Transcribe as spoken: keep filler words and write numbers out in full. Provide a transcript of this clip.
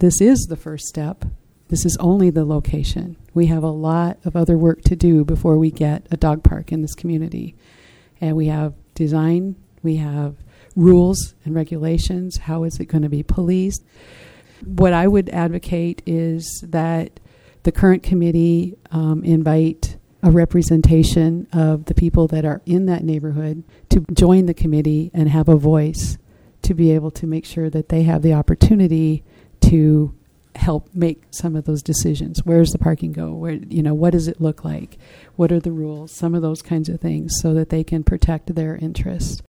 this is the first step. This is only the location. We have a lot of other work to do before we get a dog park in this community. And we have design, we have rules and regulations. How is it going to be policed? What I would advocate is that the current committee um, invite a representation of the people that are in that neighborhood to join the committee and have a voice to be able to make sure that they have the opportunity to help make some of those decisions. Where's the parking go? Where, you know, what does it look like? What are the rules? Some of those kinds of things so that they can protect their interests.